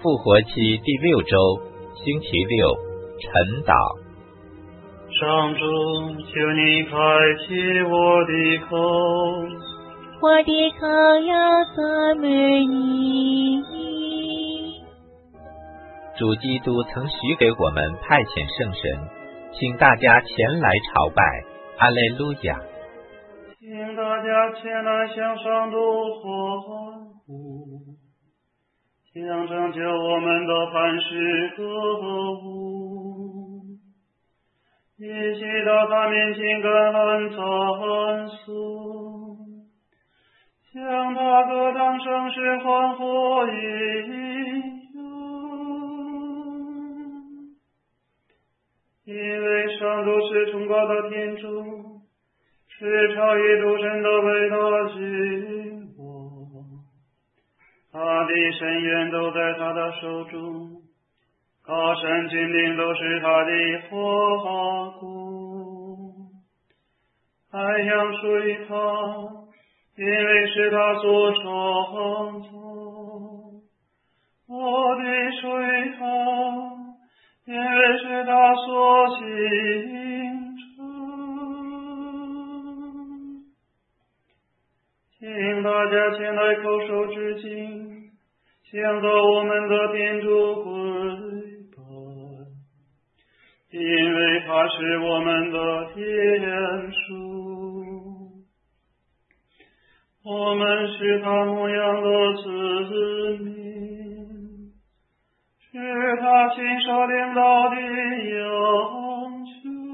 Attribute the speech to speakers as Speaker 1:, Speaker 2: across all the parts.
Speaker 1: 复活期第6周，星期6，晨祷。
Speaker 2: 上主，求你开启我的口，
Speaker 3: 我的口要赞美你。
Speaker 1: 主基督曾许给我们派遣圣神，请大家前来朝拜。阿肋路亚！
Speaker 2: 请大家前来向上主欢呼，将拯救我们的磐石歌舞，一起到他面前感恩赞颂，向他歌唱圣诗欢呼应用，因为上主是崇高的天主，是超越诸神的伟大君王，他的深渊都在他的手中，高山峻岭都是他的花果，海洋属于他，因为是他所创造，我的属于他，因为是他所形成。请大家前来叩首致敬，向着我们的天主跪拜，因为他是我们的天主，我们是他牧养的子民，是他亲手领导的羊群。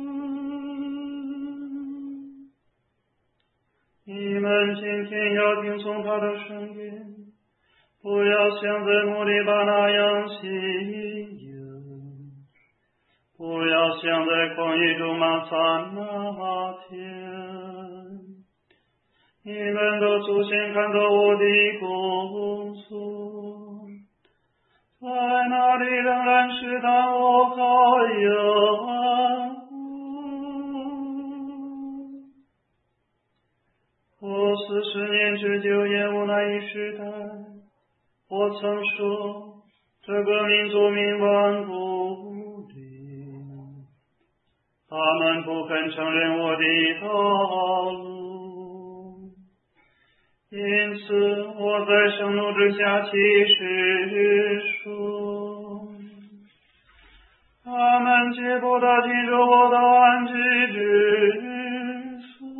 Speaker 2: 你们今天要听从他的声音，不要像在墓里巴那样信仰，不要像在旷野中漫散那天。你们的祖先看到我的工作，在那里仍然试探我靠养我40年之久厌恶那一时代。我曾说，这个民族冥顽不灵，他们不肯承认我的道路，因此我在盛怒之下起誓说，他们绝不得进入我的安居之所。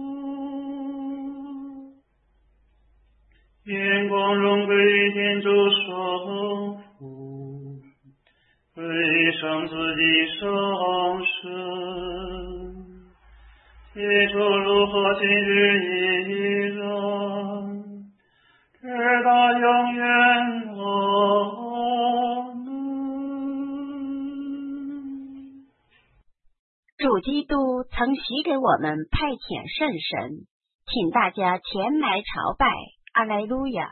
Speaker 2: 愿光荣归于天主圣父，归于圣子的圣神，起初如何今日依然，直到永远。阿门。
Speaker 4: 主基督曾许给我们派遣圣神，请大家前来朝拜。阿莱路亚！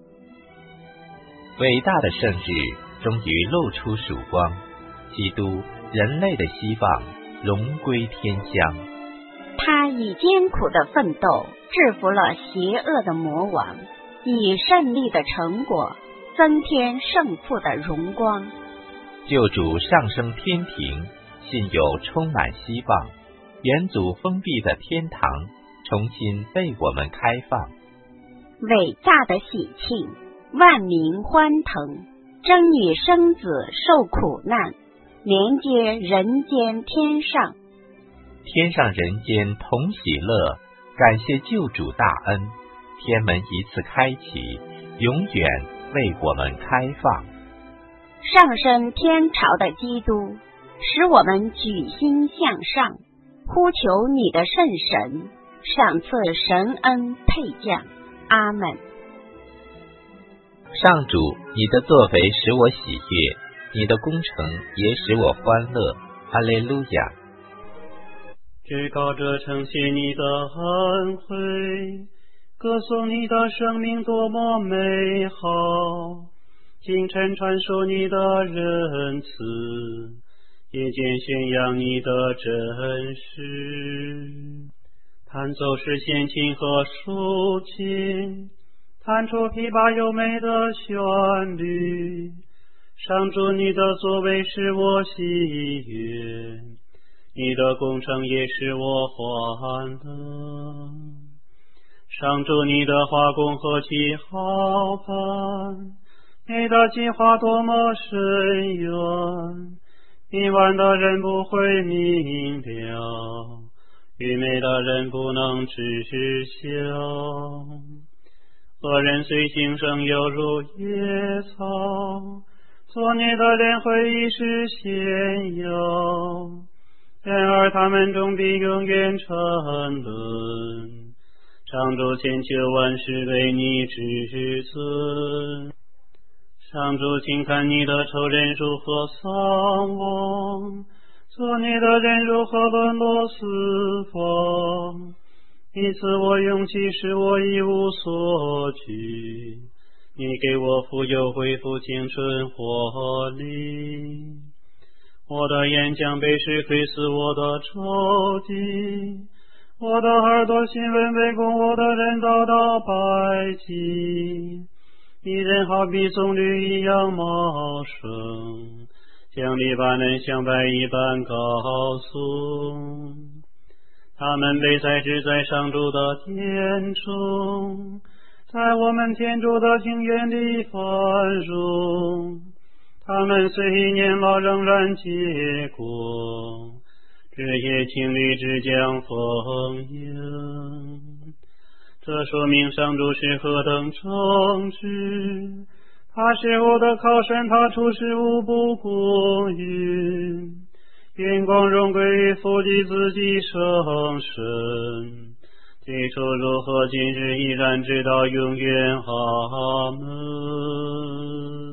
Speaker 1: 伟大的圣日终于露出曙光，基督，人类的希望，荣归天乡。
Speaker 4: 他以艰苦的奋斗制服了邪恶的魔王，以胜利的成果增添圣父的荣光。
Speaker 1: 救主上升天庭，信有充满希望，元祖封闭的天堂重新被我们开放。
Speaker 4: 伟大的喜庆，万民欢腾，真女生子受苦难，连接人间天上。
Speaker 1: 天上人间同喜乐，感谢救主大恩，天门一次开启，永远为我们开放。
Speaker 4: 上升天朝的基督，使我们举心向上，呼求你的圣神，赏赐神恩配降。阿们。
Speaker 1: 上主，你的作为使我喜悦，你的工程也使我欢乐。哈利路亚！
Speaker 2: 至高者称谢你的恩惠，歌颂你的生命多么美好，今晨传说你的仁慈，夜间宣扬你的真实。弹奏是弦琴和竖琴，弹出琵琶优美的旋律， 上主，你的作为使我喜悦，你的工程也使我欢乐。上主，你的画工何其浩繁，你的计划多么深远，迷顽的人不会明了，愚昧的人不能知晓。恶人虽兴盛，犹如野草，作孽的人会一时显耀，然而他们终必永远沉沦。上主，千秋万世为你至尊。上主，请看你的仇人如何丧亡，作孽的人如何沦落死亡。你赐我勇气，使我一无所惧，你给我富有，恢复青春活力。我的眼将被石窥死我的仇敌，我的耳朵新闻围攻我的人遭到败绩。敌人好比棕榈一样茂盛，像黎巴嫩香柏一般高耸。他们被栽植在上主的殿中，在我们天主的庭院里繁荣。他们虽已年老，仍然结果，枝叶青绿，枝将丰盈。这说明上主是何等正直，他是我的靠山，他处事无不公允。愿光荣归于父及子及圣神，起初如何，今日依然，直到永远。阿门。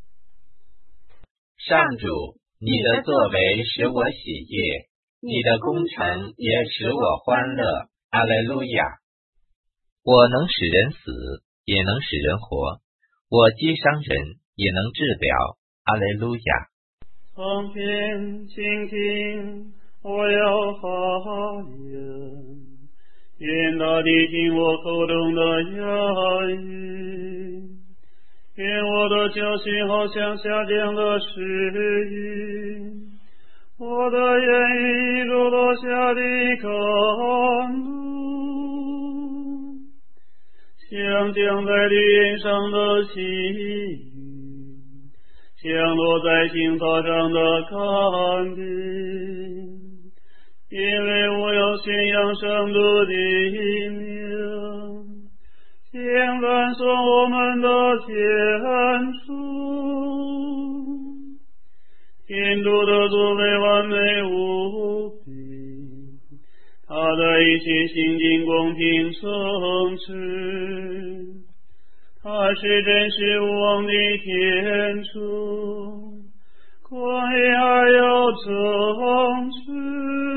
Speaker 1: 上主，你的作为使我喜悦，你的工程也使我欢乐。阿肋路亚。我能使人死，也能使人活，我击伤人，也能治疗。阿肋路亚。
Speaker 2: 从天倾听，我要发言，愿大地听我口中的言语，愿我的教训好像下降的时雨，我的言语如落下的甘露，像降在绿叶上的细雨，像落在青草上的甘霖。因为我要宣扬上主的名，请赞颂我们的天主。天主的作为完美无比，他的一切行径公平正直，他是真实无妄的天主，公义而又正直。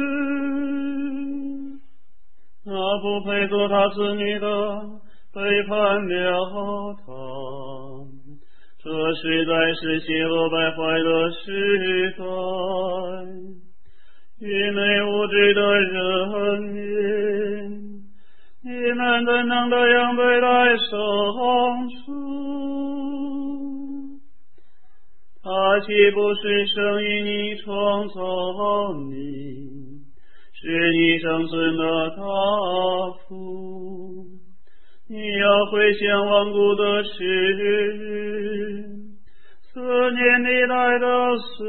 Speaker 2: 那不配做他子女的背叛了他，这实在是邪恶败坏的时代。愚昧无知的人民，你们怎能这样对待上主？他岂不是生于你，创造你，使你生存的大福？你要回想亡故的时日，4年以来的岁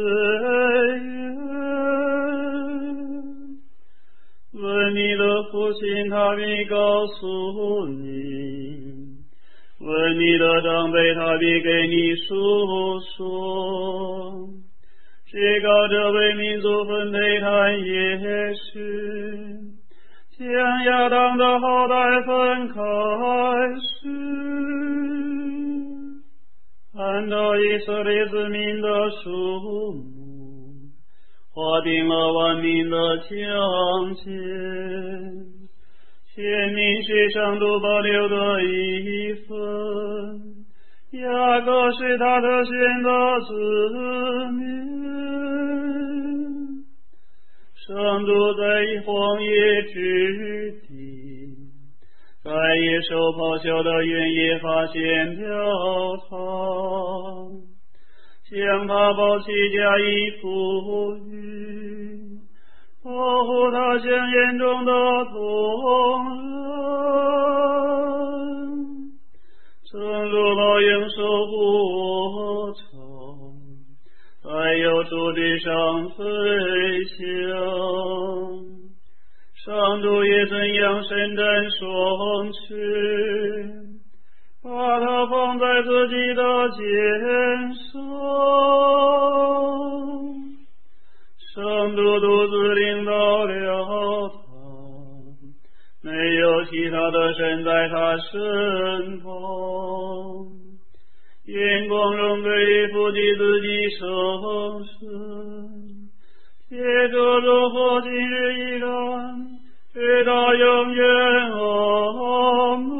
Speaker 2: 月，问你的父亲，他必告诉你；问你的长辈，他必给你述说。至高者为民族分配他也是，将亚当的后代分开时，按照以色列子民的数目，划定了万民的疆界。先民是上主保留的一份，雅各是他的选的子民。上主在荒野之地，在野兽咆哮的原野发现了他， 将他宝器加以赋予，保护他像眼中的同人，正如老鹰守护我巢，在有主地上飞翔。上主也怎样伸展双翅，把它放在自己的肩上。上主独自领导了他，没有其他的神在他身旁。眼光中归附及自己圣身，借着如火今日依然，直到永远。阿门。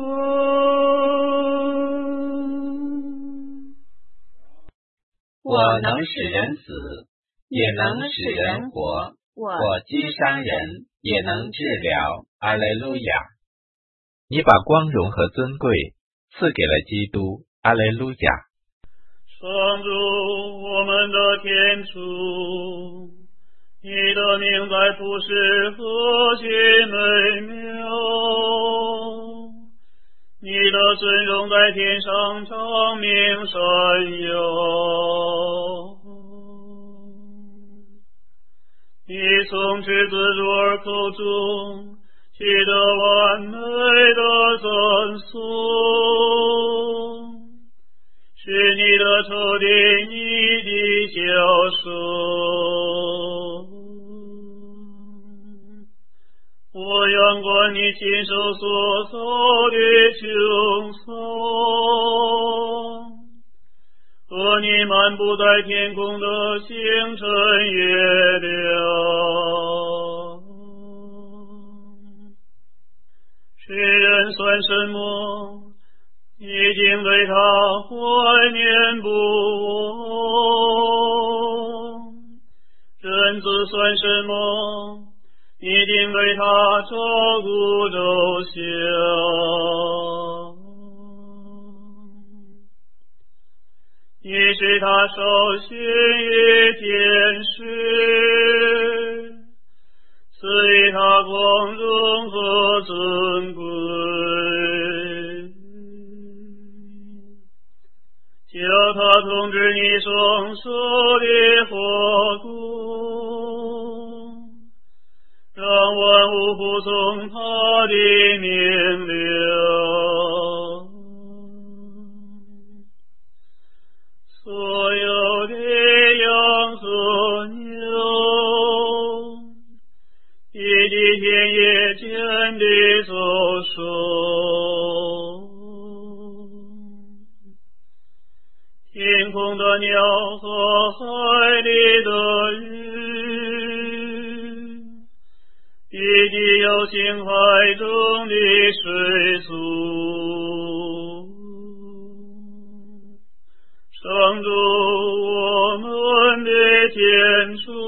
Speaker 1: 我能使人死，也能使人活。我击伤人，也能治疗。阿肋路亚！你把光荣和尊贵赐给了基督。阿肋路亚！
Speaker 2: 上主，我们的天主，你的名在普世何其美妙，你的尊荣在天上长明闪耀。你从赤子乳儿口中取得完美的赠送，是你的仇敌你的教授。我仰观你亲手所造的穹苍，和你漫步在天空的星辰月亮。世人算什么？已经对他怀念不忘。人子算什么？一定为他照顾周详。你是他首先于天使，赐予他光荣和尊贵，叫他统治你双手的活工，让万物服从他的命令。所有的羊和牛，以及田野间的走兽，天空的鸟和海里的鱼，以及游行海中的水族。上主，我们的天主，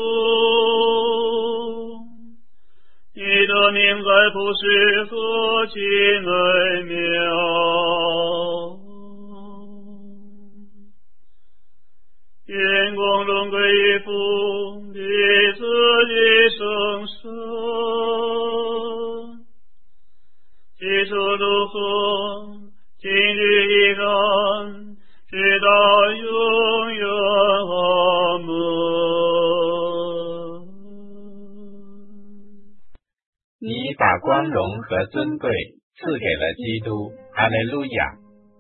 Speaker 2: 你的名在普世何其美妙，愿光荣归于父的子的圣神，起初如何，今日依然，直到永远。阿门。
Speaker 1: 你把光荣和尊贵赐给了基督。阿肋路亚！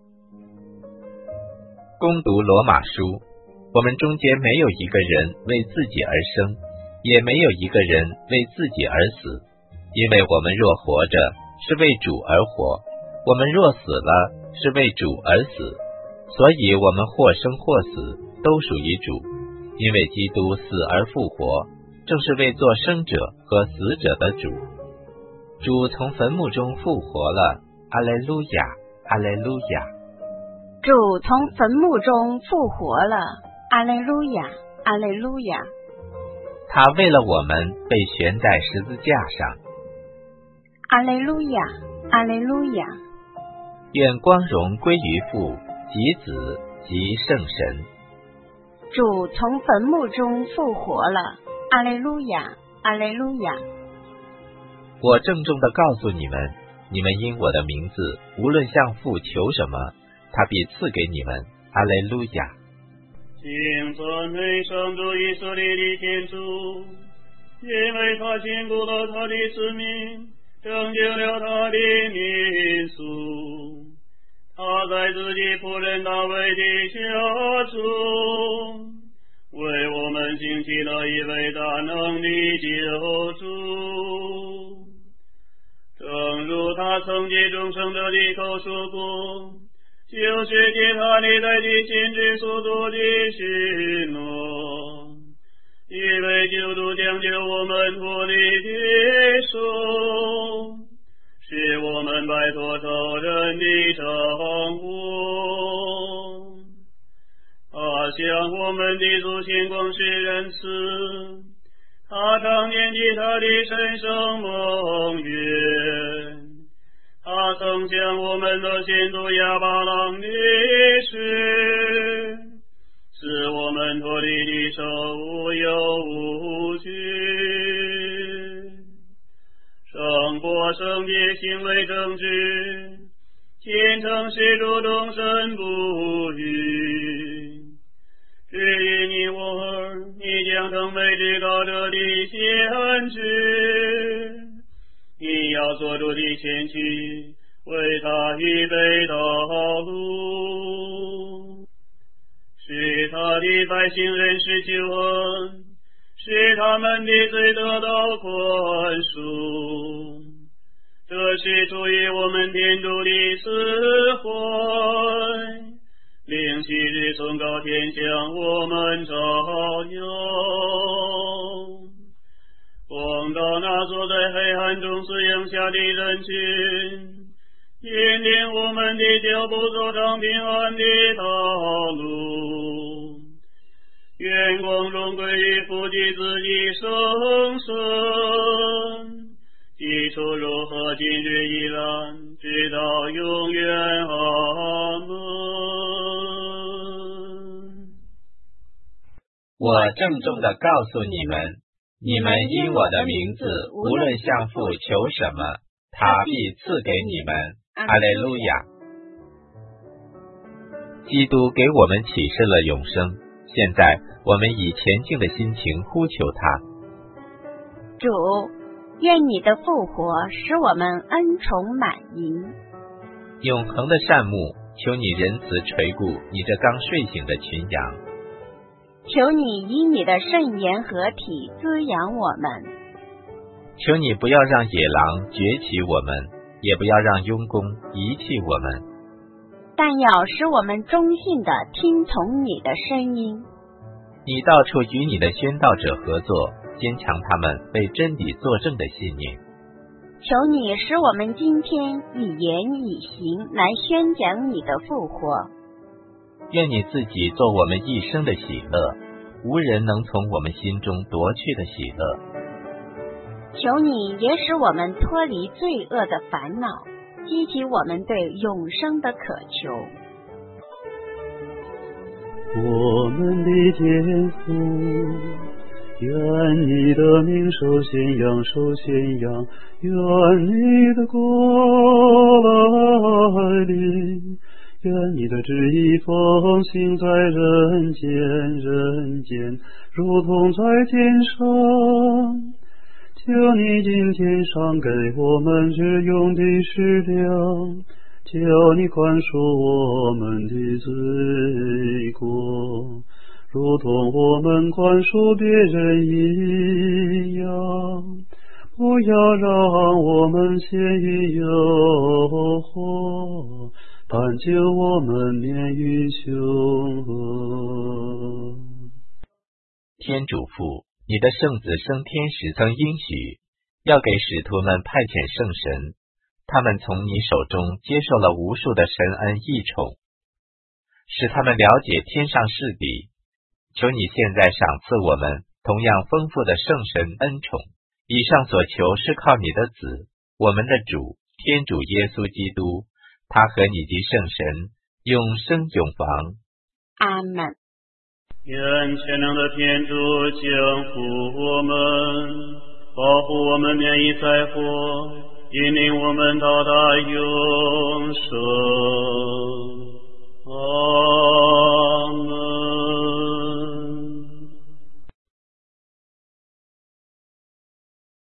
Speaker 1: 攻读罗马书，我们中间没有一个人为自己而生，也没有一个人为自己而死，因为我们若活着，是为主而活；我们若死了，是为主而死。所以我们或生或死，都属于主，因为基督死而复活，正是为作生者和死者的主。主从坟墓中复活了。阿肋路亚！阿肋路亚！
Speaker 4: 主从坟墓中复活了。阿肋路亚！阿肋路亚！
Speaker 1: 他为了我们被悬在十字架上。
Speaker 4: 阿肋路亚！阿肋路亚！
Speaker 1: 愿光荣归于父及子及圣神。
Speaker 4: 主从坟墓中复活了，阿肋路亚，阿肋路亚。
Speaker 1: 我郑重地告诉你们，你们因我的名字无论向父求什么，他必赐给你们，阿肋路亚。
Speaker 2: 敬赞美上主以色列的天主，因为他坚固了他的子民，拯救了他的民族。他在自己仆人大卫的家中，为我们兴起了一位大能的救主。正如他曾借众圣者的口说过，就是借他历代的先知所做的许诺，一位救主将救我们脱离敌手，使我们摆脱仇人的掌握。他向我们的祖先广施仁慈，他常念及他的神圣盟约。他曾向我们的先祖亚巴郎立誓，使我们脱离敌手无忧无惧。生活圣洁，行为正直，虔诚是主终身不渝。至于你我儿，你将成为至高者的先知，你要做主的前驱，为他预备道路，使他的百姓认识救恩，使他们的罪得到宽恕。这是出于我们天主的慈怀，令昔日崇高天向我们照耀。光照那坐在黑暗中死荫下的人群，引领我们的脚步走上平安的道路。愿光荣归于父及子及圣神，起初如何，今日依然，直到永远。阿门。
Speaker 1: 我郑重地告诉你们，你们因我的名字无论向父求什么，他必赐给你们，阿肋路亚。基督给我们启示了永生，现在我们以虔敬的心情呼求他。
Speaker 4: 主，愿你的复活使我们恩宠满盈。
Speaker 1: 永恒的善牧，求你仁慈垂顾你这刚睡醒的群羊。
Speaker 4: 求你以你的圣言和体滋养我们。
Speaker 1: 求你不要让野狼崛起我们，也不要让庸公遗弃我们，
Speaker 4: 但要使我们忠信地听从你的声音。
Speaker 1: 你到处与你的宣道者合作，坚强他们为真理作证的信念。
Speaker 4: 求你使我们今天以言以行来宣讲你的复活。
Speaker 1: 愿你自己做我们一生的喜乐，无人能从我们心中夺去的喜乐。
Speaker 4: 求你也使我们脱离罪恶的烦恼，激起我们对永生的渴求。
Speaker 2: 我们的天父，愿你的名受宣扬，受宣扬，愿你的国来临，愿你的旨意奉行在人间，人间如同在天上。求你今天赏给我们日用的食粮，求你宽恕我们的罪过，如同我们宽恕别人一样。不要让我们陷于诱惑，但救我们免于凶恶。
Speaker 1: 天主父，你的圣子升天时曾应许，要给使徒们派遣圣神，他们从你手中接受了无数的神恩义宠，使他们了解天上事理。求你现在赏赐我们同样丰富的圣神恩宠。以上所求是靠你的子，我们的主天主耶稣基督，他和你及圣神永生永王。
Speaker 4: 阿们。
Speaker 2: 愿全能的天主降福我们，保护我们免于灾祸，引领我们到达永生。